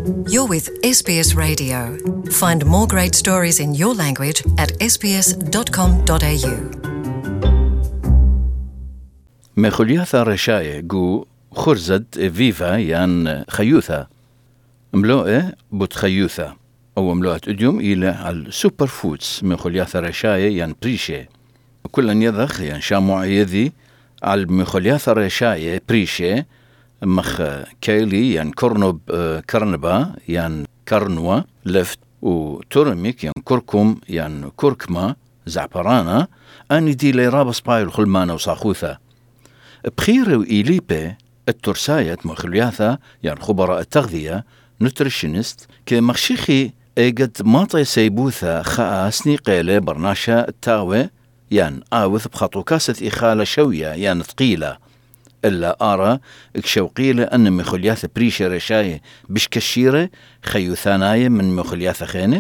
You're with SBS Radio. Find more great stories in your language at sbs.com.au. مخولياثا رشاية جو خرزد فيفا يان خيوثا ملوئة بوتخيوثا أو ملوءة أديوم إلى السوبر فودز مخولياثا رشاية يان بريشي كل يضخ يان شامو يذي على مخولياثا رشاية بريشي مخ كيلي يان كورنوب كرنبا يان كرنوا لفت وتورميك يان كركم يان كركما زعبرانا أني دي لي رابس بايل خلمانا وصاخوثا بخير وإيليبي الترساية مخلياثا يعني خبراء التغذية نوتريشنست كمخشيخي ايقد ماطي سيبوثا خاصني قيلة برناشا التاوي يعني آوث بخطو كاسة إخالة شوية يعني ثقيلة إلا آرى اكشوقيلة أن مخلياثا بريشة رشاية بشكشيرة خيوثاناية من مخلياثا خينة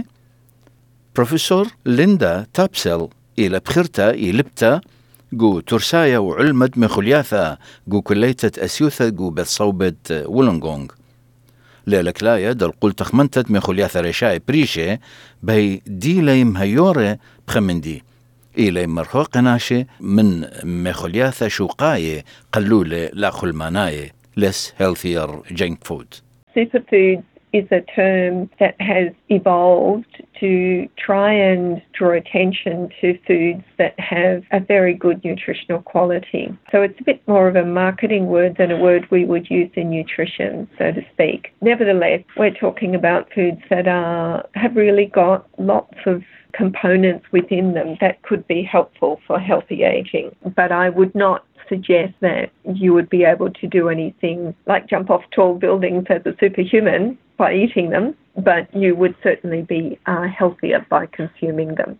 بروفيسور ليندا تابسل إلى بخيرتا إلبتا جو ترسايا وعلمد مخلياثا جو كليتة أسيوثا جو بتصوبة وولنغونغ ليلك لايا دل قول تخمنتت مخلياثا رشاي بريشة بهي دي ليم هيوري بخمندي إلي مرهوق ناشي من مخلياثا شوقاية قلولة لا خلماناية less healthier junk food. Superfood is a term that has evolved to try and draw attention to foods that have a very good nutritional quality. So it's a bit more of a marketing word than a word we would use in nutrition, so to speak. Nevertheless, we're talking about foods that have really got lots of components within them that could be helpful for healthy aging. But I would not suggest that you would be able to do anything like jump off tall buildings as a superhuman by eating them, but you would certainly be healthier by consuming them.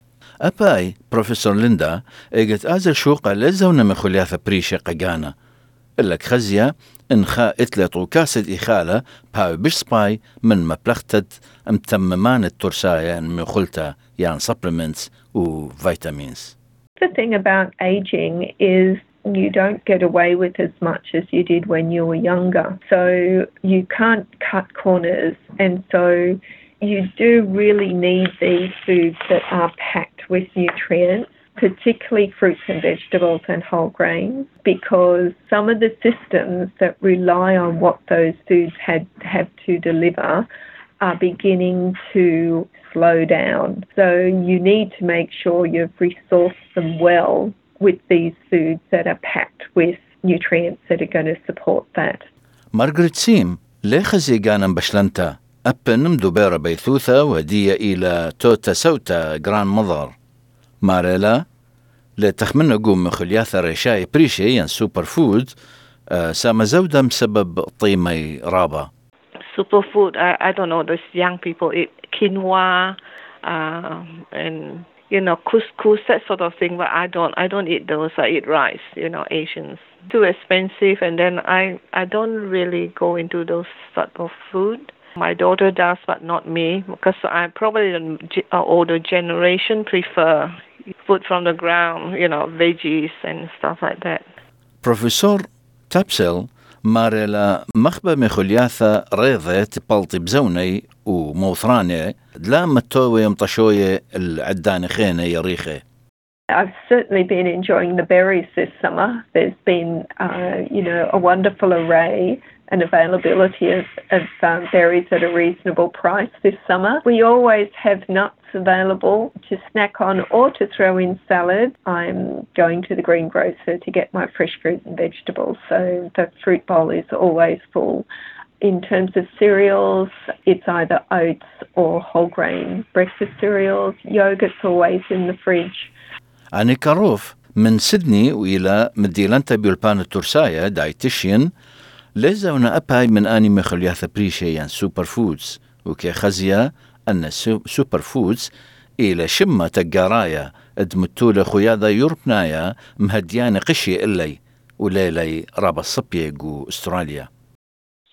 أباي بروفيسور ليندا اجت ازل شوقة لزونا مخلياثا بريشة قاقانا إلك خزية إنخا إتلتو كاسد إخالة باو بش سباي من مبلغتت امتممان الترسايا مخلتا يعني supplements و vitamins. The thing about aging is you don't get away with as much as you did when you were younger. So you can't cut corners, and so you do really need these foods that are packed with nutrients, particularly fruits and vegetables and whole grains, because some of the systems that rely on what those foods have to deliver are beginning to slow down. So you need to make sure you've resourced them well with these foods that are packed with nutrients that are going to support that. مارغريت سيم ليخزي قانا بشلنتا أبن مدوبيرة بيثوثة ودية إلى توتا سوتا جران مضر ماريلا لتخمن قوم مخلياثة رشاي بريشي ين سوبر فود ساما زودة مسبب طيمي رابا. Superfood, I don't know, those young people eat quinoa and couscous, that sort of thing, but I don't eat those. I eat rice, Asians. Too expensive, and then I don't really go into those sort of food. My daughter does, but not me, because I probably the older generation prefer food from the ground, veggies and stuff like that. Professor Tapsel ماريلا مخبة مخلياثة ريضة تبالطي بزوني وموثراني دلا متوي مطشوية العدان خينة يريخي. I've certainly been enjoying the berries this summer. There's been, a wonderful array and availability of berries at a reasonable price this summer. We always have nuts available to snack on or to throw in salad. I'm going to the greengrocer to get my fresh fruit and vegetables, so the fruit bowl is always full. In terms of cereals, it's either oats or whole grain breakfast cereals. Yogurt's always in the fridge. أنا كاروف من سيدني وإلى مديلانتا بيولبان الترسايا دايتيشين لزونا أباي من آني مخلياثا بريشيان سوبر فودز وكي خزيا أن سوبر فودز إلى شمة تقارايا ادمتولة خياذا يوربنايا مهديان قشي إلي وليلي رابا الصبية جو استراليا.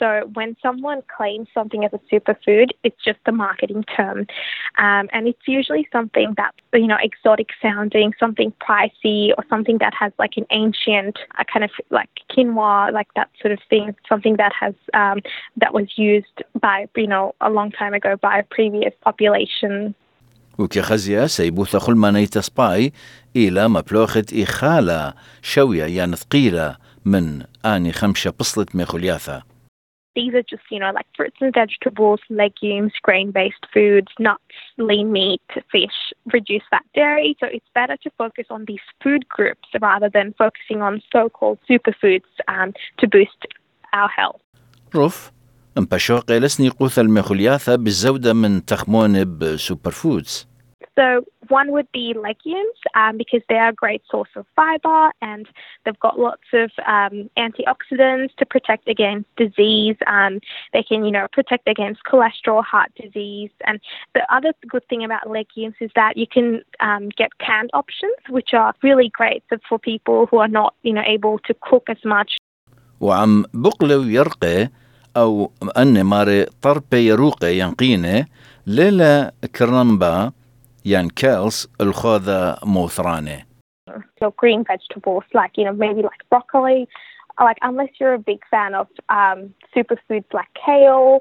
So when someone claims something as a superfood, it's just a marketing term. And it's usually something that's, exotic sounding, something pricey, or something that has like an ancient kind of like quinoa, like that sort of thing, something that has that was used by, a long time ago by a previous population. وكخزيا سيبوث خل ما نيتسباي إلى مبلوخة إخالة شوية يعني ثقيلة من آني خمشة بصلة ميخولياثا. These are just, like fruits and vegetables, legumes, grain-based foods, nuts, lean meat, fish, reduced fat dairy. So it's better to focus on these food groups rather than focusing on so-called superfoods to boost our health. رف مبشوق لسني قوث الميخولياثا بالزودة من تخمون بسوبر فودز. So one would be legumes because they are a great source of fiber and they've got lots of antioxidants to protect against disease. They can, protect against cholesterol, heart disease. And the other good thing about legumes is that you can get canned options, which are really great for people who are not, able to cook as much. وعم بقلو يرقى أو أن ماري طربي يروقى ينقينه ليلة كرنبا يعني كالس الخوذة موثرانه. So green vegetables like, maybe like broccoli, like unless you're a big fan of superfoods like kale,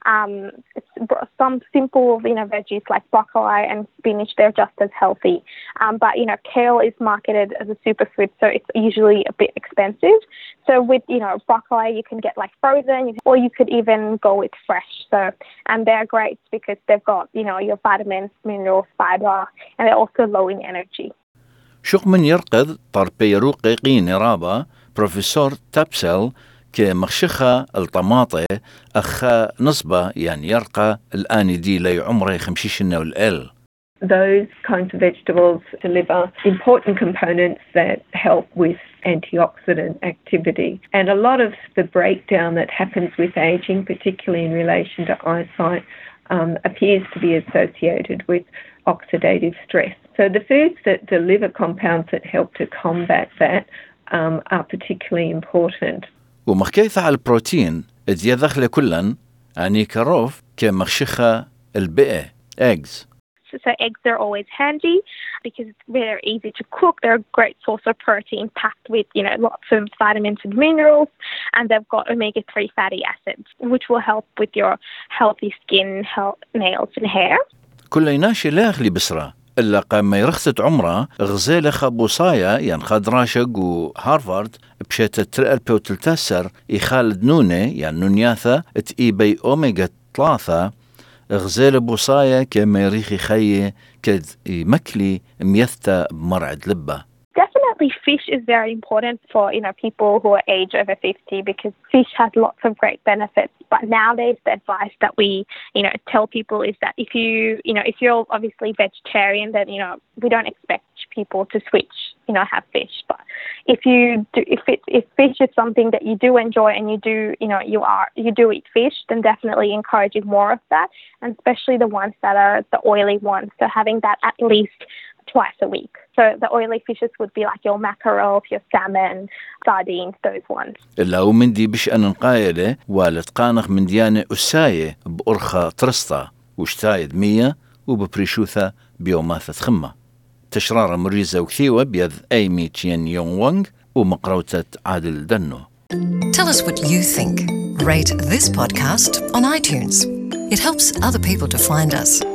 some simple, veggies like broccoli and spinach, they're just as healthy. But, kale is marketed as a superfood, so it's usually a bit expensive. So with, broccoli, you can get like frozen, or you could even go with fresh. So, and they're great because they've got, your vitamins, minerals, fiber, and they're also low in energy. شوق من يرقض طربي يروقي قين رابا بروفيسور تابسل كمخشخة الطماطة أخا نصبة يعني يرقى الآن دي لي عمره 50 والأل. Those kinds of vegetables deliver important components that help with antioxidant activity. And a lot of the breakdown that happens with aging, particularly in relation to eyesight, appears to be associated with oxidative stress. So the foods that deliver compounds that help to combat that are particularly important. ومخكيثة على البروتين اديا دخل كلن يعني كروف كمخشخة البقى eggs. So eggs are always handy because it's very easy to cook. They're a great source of protein packed with, lots of vitamins and minerals, and they've got omega-3 fatty acids, which will help with your healthy skin, nails and hair. كل ناشي لا يخلي بسرة إلا قام يرخصت عمره غزالة خبوصايا ينخد راشق وهارفارد بشيت ترقل بيوتلتاسر يخالد نونة يعني نونياثا تقيبي أوميغا 3 غزالة بوصايا كما يريخي خيه كد مكلي ميثتا بمرعد لبه. Definitely fish is very important for, people who are age over 50 because fish has lots of great benefits. But nowadays the advice that we, tell people is that if you're obviously vegetarian, then, we don't expect people to switch, have fish. But if fish is something that you do enjoy and you do, you do eat fish, then definitely encouraging more of that. And especially the ones that are the oily ones. So having that at least twice a week. So the oily fishes would be like your mackerel, your salmon, sardines, those ones. لو من دي بش أن نقايلة والتقانخ من ديانة أساية بأرخة ترسطة وشتايد 100 وببريشوثة بيوماثة خمة. تشرارة مريزة وكثيوة بيذ أيمي تشين يونغ وانغ ومقروتة عادل دنو. Tell us what you think. Rate this podcast on iTunes. It helps other people to find us.